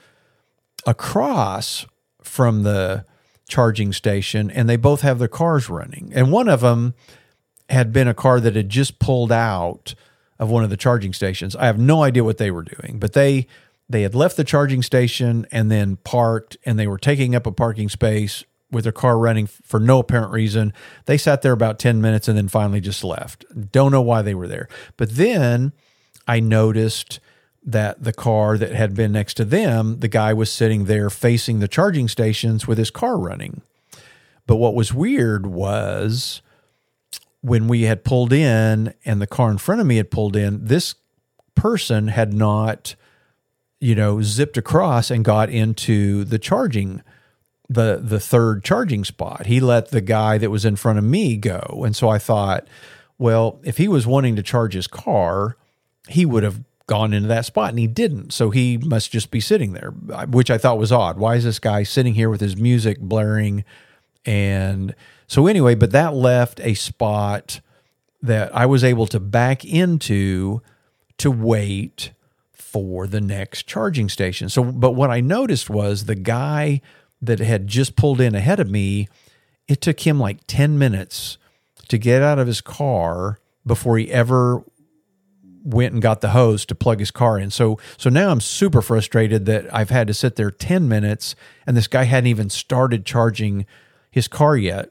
across from the charging station, and they both have their cars running. And one of them had been a car that had just pulled out of one of the charging stations. I have no idea what they were doing, but they they had left the charging station and then parked, and they were taking up a parking space with their car running for no apparent reason. They sat there about ten minutes and then finally just left. Don't know why they were there. But then I noticed that the car that had been next to them, the guy was sitting there facing the charging stations with his car running. But what was weird was when we had pulled in and the car in front of me had pulled in, this person had not, you know, zipped across and got into the charging, the, the third charging spot. He let the guy that was in front of me go. And so I thought, well, if he was wanting to charge his car, he would have gone into that spot, and he didn't. So he must just be sitting there, which I thought was odd. Why is this guy sitting here with his music blaring? And so anyway, but that left a spot that I was able to back into to wait for the next charging station. So, but what I noticed was the guy that had just pulled in ahead of me, it took him like ten minutes to get out of his car before he ever went and got the hose to plug his car in. So so now I'm super frustrated that I've had to sit there ten minutes and this guy hadn't even started charging his car yet.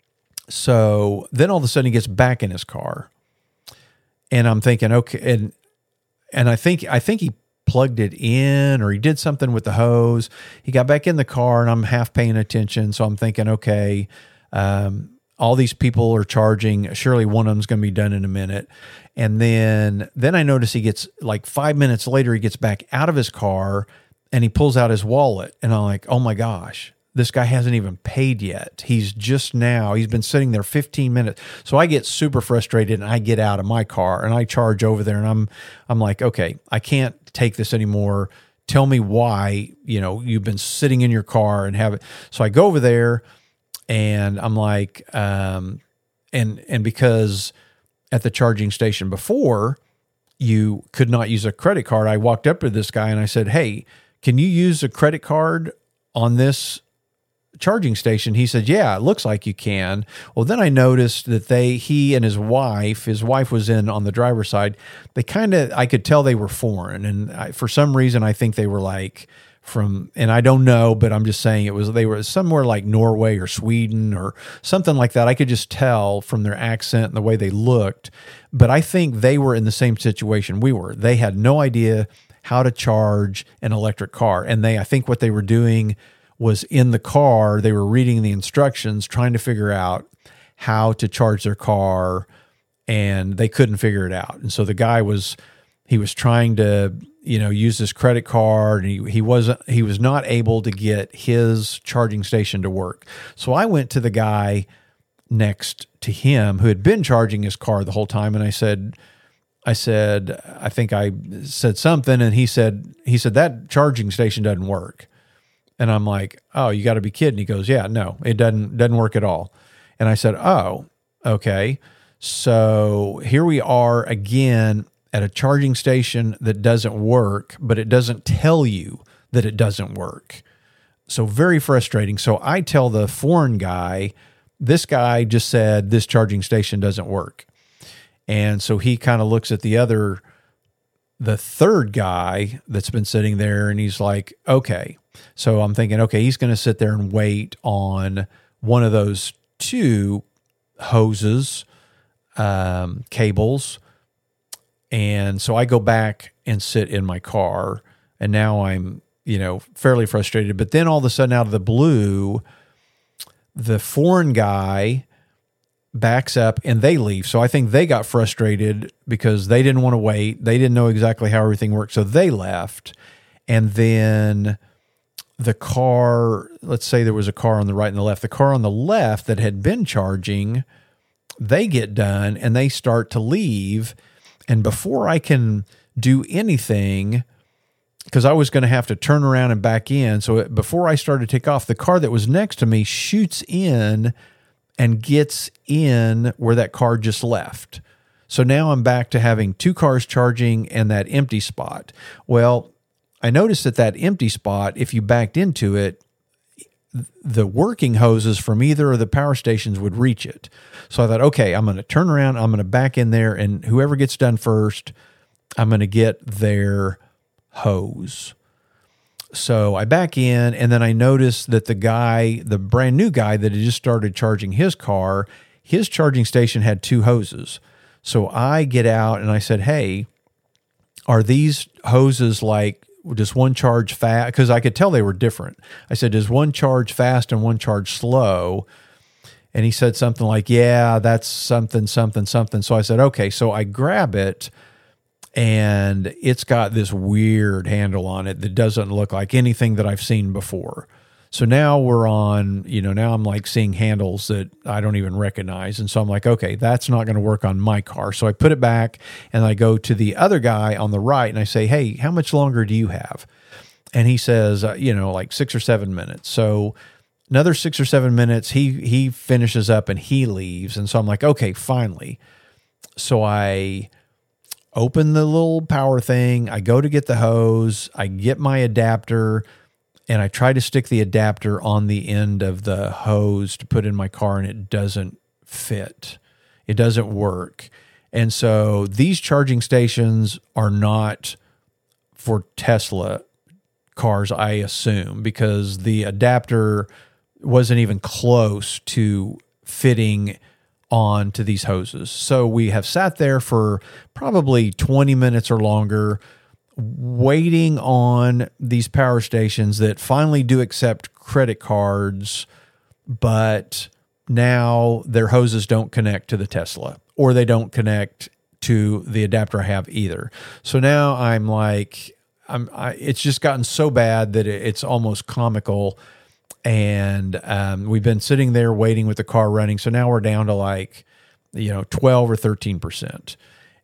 So then all of a sudden he gets back in his car. And I'm thinking, okay, and and I think I think he plugged it in or he did something with the hose. He got back in the car and I'm half paying attention. So I'm thinking, okay, um, all these people are charging. Surely one of them's going to be done in a minute. And then, then I notice he gets like five minutes later, he gets back out of his car and he pulls out his wallet. And I'm like, oh my gosh, this guy hasn't even paid yet. He's just now, he's been sitting there fifteen minutes. So I get super frustrated and I get out of my car and I charge over there and I'm, I'm like, okay, I can't take this anymore. Tell me why, you know, you've been sitting in your car and have it. So I go over there and I'm like, um, and, and because at the charging station before, you could not use a credit card. I walked up to this guy and I said, hey, can you use a credit card on this charging station? He said, yeah, it looks like you can. Well, then I noticed that they, he and his wife, his wife was in on the driver's side. They kind of, I could tell they were foreign. And I, for some reason, I think they were like from, and I don't know, but I'm just saying it was, they were somewhere like Norway or Sweden or something like that. I could just tell from their accent and the way they looked, but I think they were in the same situation we were. They had no idea how to charge an electric car. And they, I think what they were doing was in the car, they were reading the instructions, trying to figure out how to charge their car, and they couldn't figure it out. And so the guy was he was trying to, you know, use his credit card, and he, he wasn't, he was not able to get his charging station to work. So I went to the guy next to him who had been charging his car the whole time. And I said, I said, I think I said something, and he said, he said, that charging station doesn't work. And I'm like, oh, you got to be kidding. He goes, yeah, no, it doesn't, doesn't work at all. And I said, oh, okay. So here we are again at a charging station that doesn't work, but it doesn't tell you that it doesn't work. So very frustrating. So I tell the foreign guy, this guy just said this charging station doesn't work. And so he kind of looks at the other, the third guy that's been sitting there, and he's like, okay. So I'm thinking, okay, he's going to sit there and wait on one of those two hoses, um, cables. And so I go back and sit in my car, and now I'm, you know, fairly frustrated. But then all of a sudden, out of the blue, the foreign guy backs up and they leave. So I think they got frustrated because they didn't want to wait. They didn't know exactly how everything worked. So they left. And then the car, let's say there was a car on the right and the left, the car on the left that had been charging, they get done and they start to leave. And before I can do anything, because I was going to have to turn around and back in. So before I started to take off, the car that was next to me shoots in and gets in where that car just left. So now I'm back to having two cars charging and that empty spot. Well, I noticed that that empty spot, if you backed into it, the working hoses from either of the power stations would reach it. So I thought, okay, I'm going to turn around, I'm going to back in there, and whoever gets done first, I'm going to get their hose. So I back in, and then I noticed that the guy, the brand new guy that had just started charging his car, his charging station had two hoses. So I get out and I said, hey, are these hoses like, does one charge fast? Because I could tell they were different. I said, does one charge fast and one charge slow? And he said something like, yeah, that's something, something, something. So I said, okay. So I grab it, and it's got this weird handle on it that doesn't look like anything that I've seen before. So now we're on, you know, now I'm like seeing handles that I don't even recognize. And so I'm like, okay, that's not going to work on my car. So I put it back, and I go to the other guy on the right, and I say, hey, how much longer do you have? And he says, uh, you know, like six or seven minutes. So another six or seven minutes, he, he finishes up and he leaves. And so I'm like, okay, finally. So I open the little power thing. I go to get the hose. I get my adapter, and I try to stick the adapter on the end of the hose to put in my car, and it doesn't fit. It doesn't work. And so these charging stations are not for Tesla cars, I assume, because the adapter wasn't even close to fitting on to these hoses. So we have sat there for probably twenty minutes or longer, waiting on these power stations that finally do accept credit cards, but now their hoses don't connect to the Tesla, or they don't connect to the adapter I have either. So now I'm like, I'm, I, it's just gotten so bad that it, it's almost comical. And um, we've been sitting there waiting with the car running. So now we're down to like, you know, twelve or thirteen percent.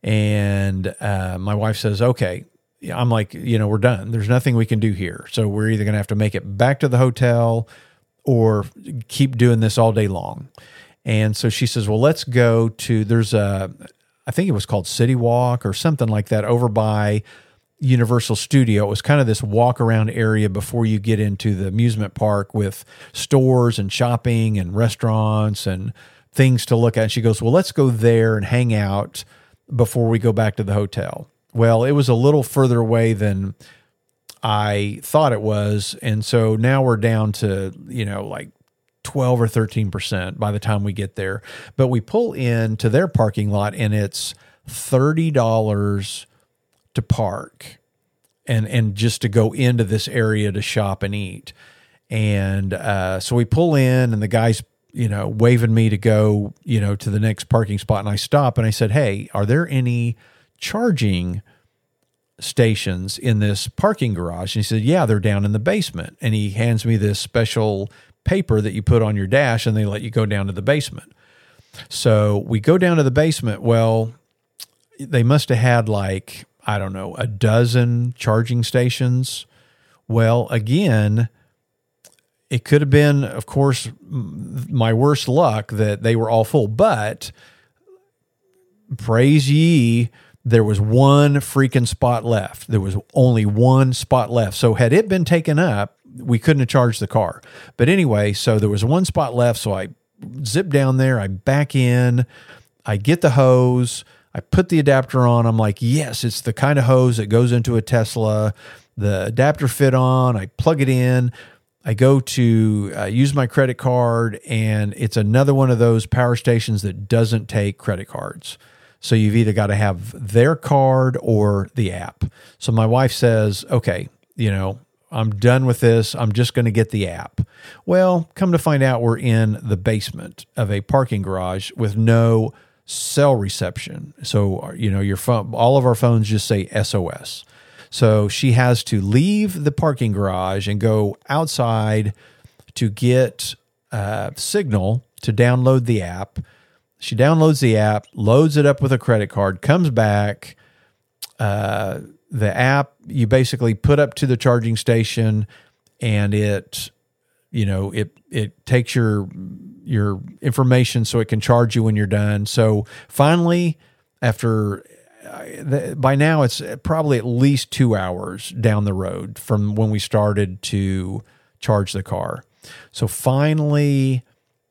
And uh, my wife says, okay, I'm like, you know, we're done. There's nothing we can do here. So we're either going to have to make it back to the hotel or keep doing this all day long. And so she says, well, let's go to, there's a, I think it was called City Walk or something like that over by Universal Studio. It was kind of this walk around area before you get into the amusement park with stores and shopping and restaurants and things to look at. And she goes, well, let's go there and hang out before we go back to the hotel. Well, it was a little further away than I thought it was. And so now we're down to, you know, like twelve or thirteen percent by the time we get there. But we pull into their parking lot, and it's thirty dollars to park and, and just to go into this area to shop and eat. And uh, so we pull in, and the guy's, you know, waving me to go, you know, to the next parking spot. And I stop and I said, hey, are there any charging stations in this parking garage. And he said, yeah, they're down in the basement. And he hands me this special paper that you put on your dash and they let you go down to the basement. So we go down to the basement. Well, they must have had like, I don't know, a dozen charging stations. Well, again, it could have been, of course, my worst luck that they were all full, but praise ye, there was one freaking spot left. There was only one spot left. So had it been taken up, we couldn't have charged the car. But anyway, so there was one spot left. So I zip down there, I back in, I get the hose, I put the adapter on. I'm like, yes, it's the kind of hose that goes into a Tesla. The adapter fit on, I plug it in. I go to uh, use my credit card, and it's another one of those power stations that doesn't take credit cards. So you've either got to have their card or the app. So my wife says, okay, you know, I'm done with this. I'm just going to get the app. Well, come to find out, we're in the basement of a parking garage with no cell reception. So, you know, your phone, all of our phones just say S O S. So she has to leave the parking garage and go outside to get uh, signal to download the app. She downloads the app, loads it up with a credit card, comes back. Uh, the app you basically put up to the charging station, and it, you know, it it takes your your information so it can charge you when you're done. So finally, after uh, by now it's probably at least two hours down the road from when we started to charge the car. So finally,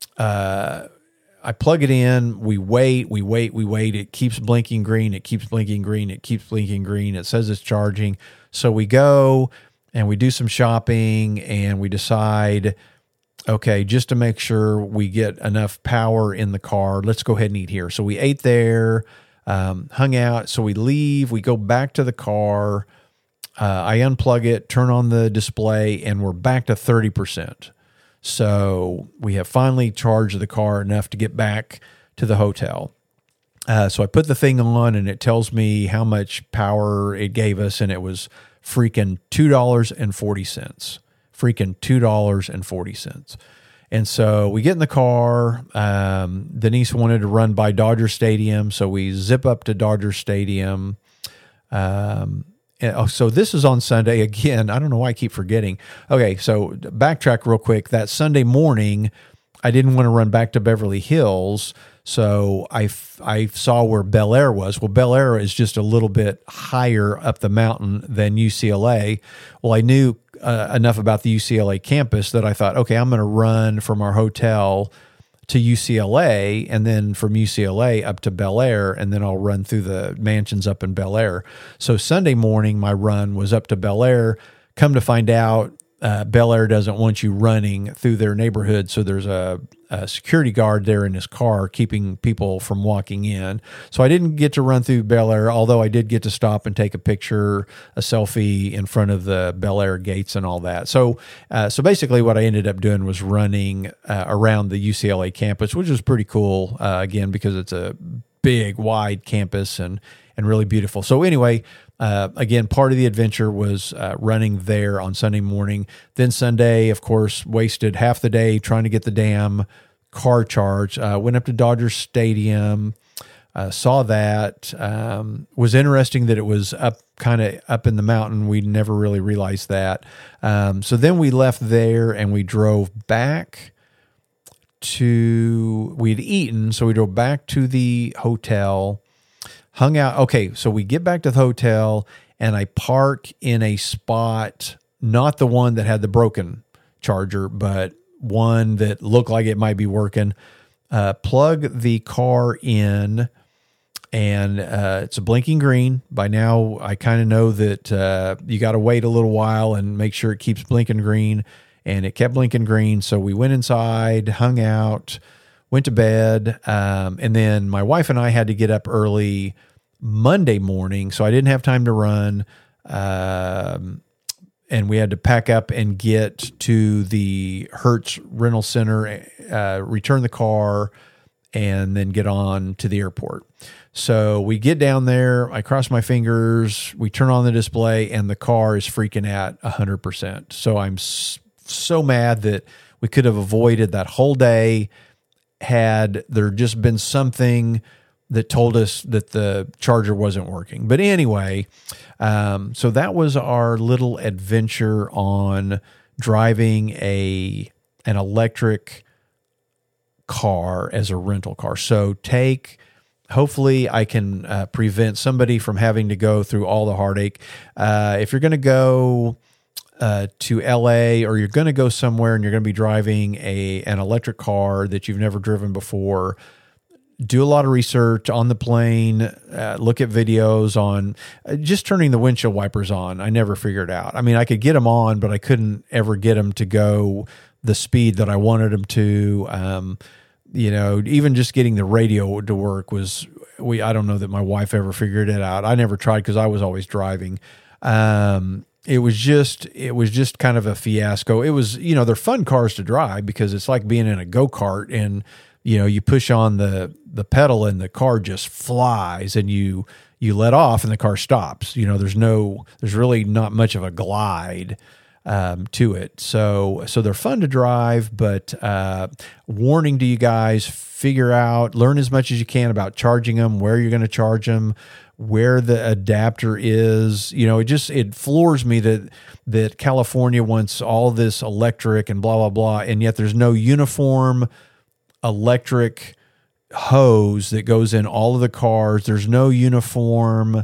uh, I plug it in, we wait, we wait, we wait. It keeps blinking green. It keeps blinking green. It keeps blinking green. It says it's charging. So we go and we do some shopping and we decide, okay, just to make sure we get enough power in the car, let's go ahead and eat here. So we ate there, um, hung out. So we leave, we go back to the car. Uh, I unplug it, turn on the display, and we're back to thirty percent. So we have finally charged the car enough to get back to the hotel. Uh, so I put the thing on and it tells me how much power it gave us. And it was freaking two dollars and forty cents, freaking two dollars and forty cents. And so we get in the car. Um, Denise wanted to run by Dodger Stadium. So we zip up to Dodger Stadium. Um, And, oh, so this is on Sunday again. I don't know why I keep forgetting. Okay, so backtrack real quick. That Sunday morning, I didn't want to run back to Beverly Hills, so I, f- I saw where Bel Air was. Well, Bel Air is just a little bit higher up the mountain than U C L A. Well, I knew uh, enough about the U C L A campus that I thought, okay, I'm going to run from our hotel to U C L A, and then from U C L A up to Bel Air, and then I'll run through the mansions up in Bel Air. So Sunday morning, my run was up to Bel Air. Come to find out, uh, Bel Air doesn't want you running through their neighborhood, so there's a, a security guard there in his car keeping people from walking in. So I didn't get to run through Bel Air, although I did get to stop and take a picture, a selfie in front of the Bel Air gates and all that. So, uh, so basically what I ended up doing was running uh, around the U C L A campus, which was pretty cool, uh, again, because it's a big, wide campus and, and really beautiful. So anyway, Uh, again, part of the adventure was uh, running there on Sunday morning. Then Sunday, of course, wasted half the day trying to get the damn car charged. Uh, went up to Dodger Stadium, uh, saw that. Um, was interesting that it was up kind of up in the mountain. We never really realized that. Um, so then we left there and we drove back to, we'd eaten, so we drove back to the hotel. Hung out. Okay, so we get back to the hotel and I park in a spot, not the one that had the broken charger, but one that looked like it might be working. Uh, plug the car in and uh, it's a blinking green. By now, I kind of know that uh, you got to wait a little while and make sure it keeps blinking green. And it kept blinking green. So we went inside, hung out, went to bed. Um, and then my wife and I had to get up early Monday morning, so I didn't have time to run. Um, and we had to pack up and get to the Hertz Rental Center, uh, return the car, and then get on to the airport. So we get down there, I cross my fingers, we turn on the display, and the car is freaking at one hundred percent. So I'm so mad that we could have avoided that whole day had there just been something that told us that the charger wasn't working. But anyway, um, so that was our little adventure on driving a an electric car as a rental car. So take, hopefully I can uh, prevent somebody from having to go through all the heartache. Uh, if you're going to go uh, to L A, or you're going to go somewhere and you're going to be driving a an electric car that you've never driven before, do a lot of research on the plane, uh, look at videos on uh, just turning the windshield wipers on. I never figured out. I mean, I could get them on, but I couldn't ever get them to go the speed that I wanted them to. Um, you know, even just getting the radio to work was, we, I don't know that my wife ever figured it out. I never tried because I was always driving. Um, it was just, it was just kind of a fiasco. It was, you know, they're fun cars to drive because it's like being in a go-kart, and you know, you push on the, the pedal and the car just flies, and you, you let off and the car stops. You know, there's no, there's really not much of a glide um, to it. So, so they're fun to drive, but uh, warning to you guys, figure out, learn as much as you can about charging them, where you're going to charge them, where the adapter is. You know, it just, it floors me that, that California wants all this electric and blah, blah, blah. And yet there's no uniform electric hose that goes in all of the cars. There's no uniform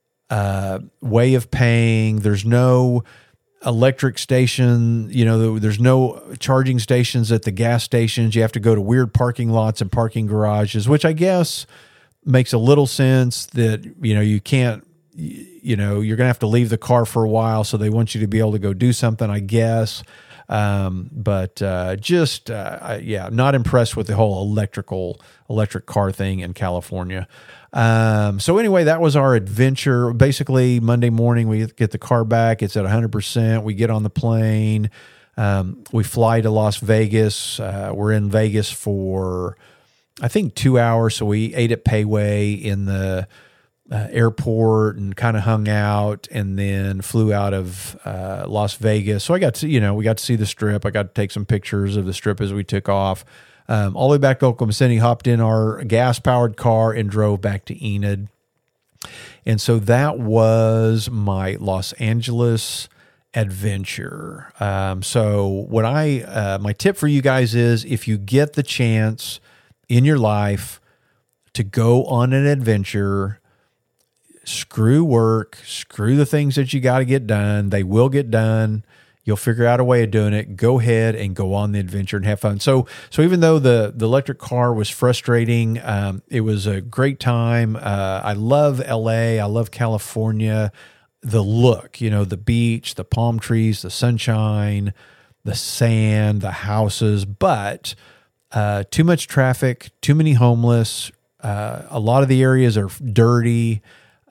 uh, way of paying. There's no electric station. You know, there's no charging stations at the gas stations. You have to go to weird parking lots and parking garages, which I guess makes a little sense that, you know, you can't, you know, you're going to have to leave the car for a while. So they want you to be able to go do something, I guess. Um, but, uh, just, uh, I, yeah, not impressed with the whole electrical, electric car thing in California. Um, so anyway, that was our adventure. Basically Monday morning, we get the car back. It's at a hundred percent. We get on the plane. Um, we fly to Las Vegas. Uh, we're in Vegas for, I think two hours. So we ate at Payway in the, Uh, airport and kind of hung out, and then flew out of uh, Las Vegas. So I got to, you know, we got to see the Strip. I got to take some pictures of the Strip as we took off. Um, all the way back to Oklahoma City, hopped in our gas-powered car and drove back to Enid. And so that was my Los Angeles adventure. Um, so what I, uh, my tip for you guys is, if you get the chance in your life to go on an adventure, screw work, screw the things that you got to get done. They will get done. You'll figure out a way of doing it. Go ahead and go on the adventure and have fun. So, so even though the, the electric car was frustrating, um, it was a great time. Uh, I love L A. I love California. The look, you know, the beach, the palm trees, the sunshine, the sand, the houses, but uh, too much traffic, too many homeless. Uh, a lot of the areas are dirty.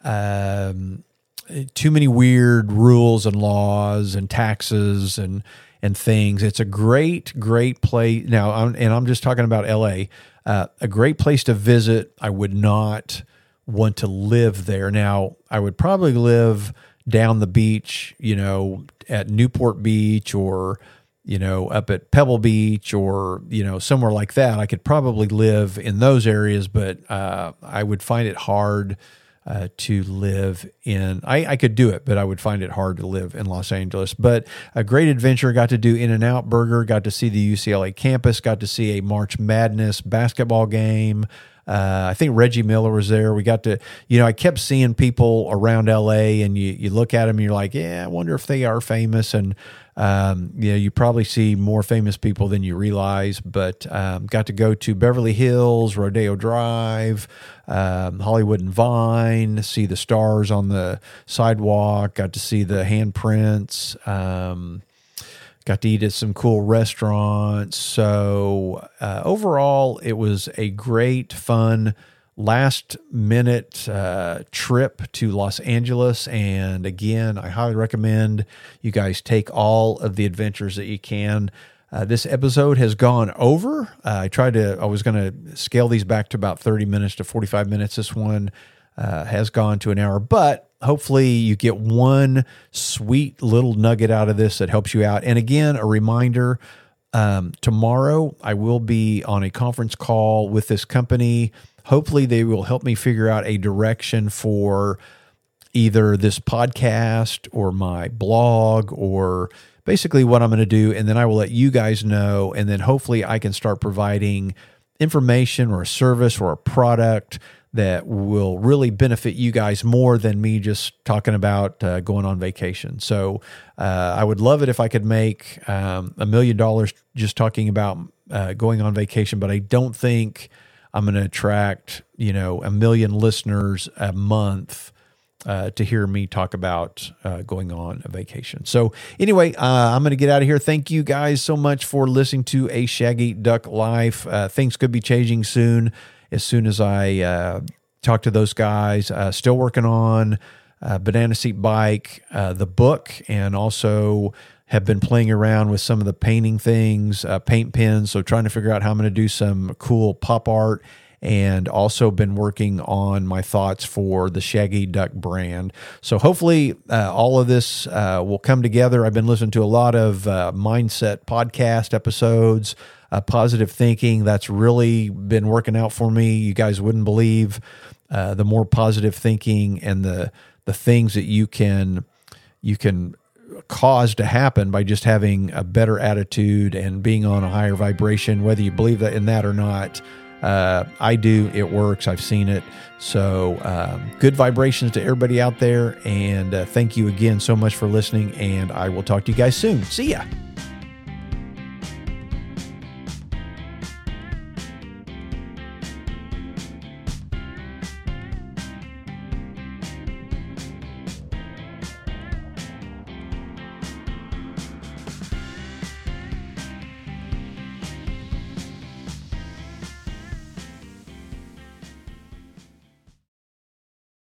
Um, too many weird rules and laws and taxes and, and things. It's a great, great place. Now, I'm, and I'm just talking about L A, uh, a great place to visit. I would not want to live there. Now, I would probably live down the beach, you know, at Newport Beach, or, you know, up at Pebble Beach, or, you know, somewhere like that. I could probably live in those areas, but, uh, I would find it hard Uh, to live in. I, I could do it, but I would find it hard to live in Los Angeles. But a great adventure. Got to do In-N-Out Burger, got to see the U C L A campus, got to see a March Madness basketball game. Uh, I think Reggie Miller was there. We got to, you know, I kept seeing people around L A, and you, you look at them and you're like, yeah, I wonder if they are famous. And, um, you know, you probably see more famous people than you realize, but, um, got to go to Beverly Hills, Rodeo Drive, um, Hollywood and Vine, see the stars on the sidewalk, got to see the handprints, um, got to eat at some cool restaurants. So uh, overall, it was a great, fun, last minute uh, trip to Los Angeles. And again, I highly recommend you guys take all of the adventures that you can. Uh, this episode has gone over. Uh, I tried to, I was going to scale these back to about thirty minutes to forty-five minutes. This one uh, has gone to an hour, but hopefully you get one sweet little nugget out of this that helps you out. And again, a reminder, um, tomorrow I will be on a conference call with this company. Hopefully they will help me figure out a direction for either this podcast or my blog or basically what I'm going to do, and then I will let you guys know, and then hopefully I can start providing information or a service or a product that will really benefit you guys more than me just talking about uh, going on vacation. So uh, I would love it if I could make um, a million dollars just talking about uh, going on vacation, but I don't think I'm going to attract, you know, a million listeners a month Uh, to hear me talk about uh, going on a vacation. So anyway, uh, I'm going to get out of here. Thank you guys so much for listening to A Shaggy Duck Life. Uh, things could be changing soon as soon as I uh, talk to those guys. Uh, still working on uh, Banana Seat Bike, uh, the book, and also have been playing around with some of the painting things, uh, paint pens, so trying to figure out how I'm going to do some cool pop art, and also been working on my thoughts for the Shaggy Duck brand. So hopefully uh, all of this uh, will come together. I've been listening to a lot of uh, mindset podcast episodes, uh, positive thinking. That's really been working out for me. You guys wouldn't believe uh, the more positive thinking and the the things that you can you can cause to happen by just having a better attitude and being on a higher vibration, whether you believe that in that or not. Uh, I do. It works. I've seen it. So um, good vibrations to everybody out there. And uh, thank you again so much for listening. And I will talk to you guys soon. See ya.